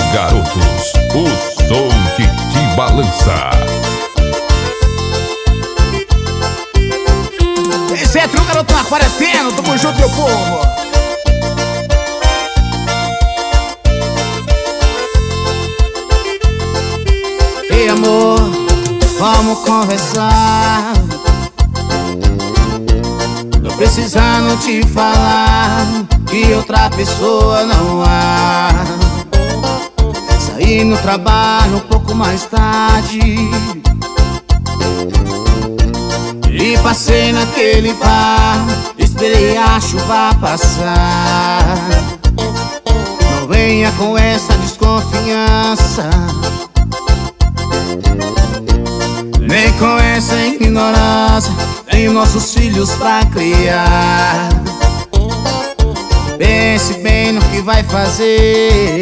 Garotos, o som que te balança. Esse é o garoto na quarentena, tamo junto, meu povo. Ei, amor, vamos conversar. Tô precisando te falar que outra pessoa não há. Saí no trabalho um pouco mais tarde e passei naquele bar, esperei a chuva passar. Não venha com essa desconfiança, nem com essa ignorância. Tenho nossos filhos pra criar. Pense bem no que vai fazer.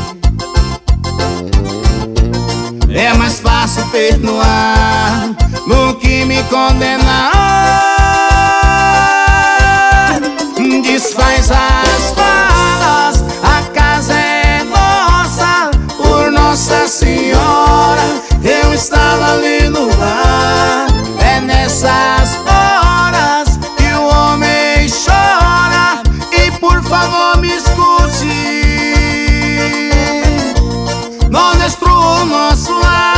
É mais fácil perdoar do que me condenar. Desfaz as malas, a casa é nossa. Por Nossa Senhora, eu estava ali no bar. É nessas horas que o homem chora. E por favor me escute, não destrua o nosso lar.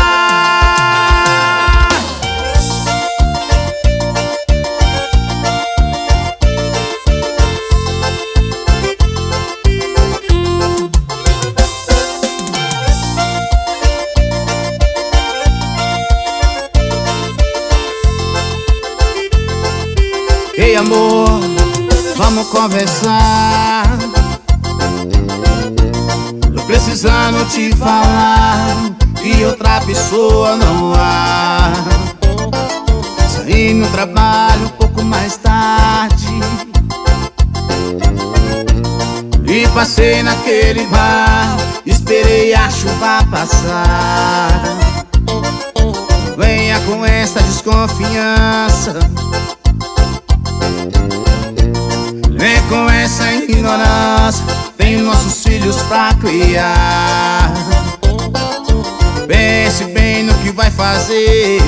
Ei, amor, vamos conversar. Tô precisando te falar que outra pessoa não há. Saí no trabalho um pouco mais tarde e passei naquele bar, esperei a chuva passar. Venha com essa desconfiança, nem com essa ignorância. Tenho nossos filhos pra criar. Pense bem no que vai fazer.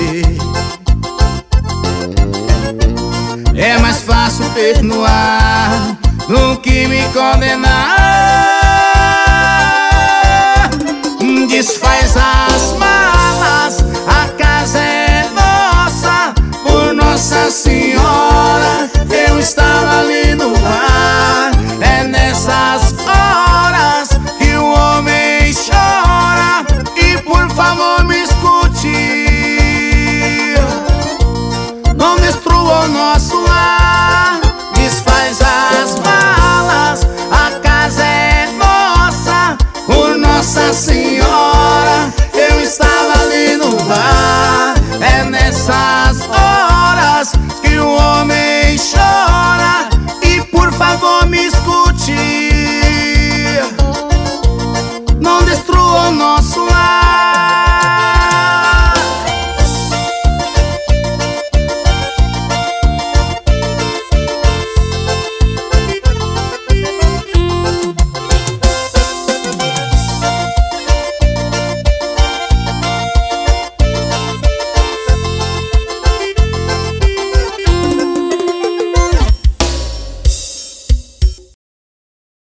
É mais fácil perdoar do que me condenar.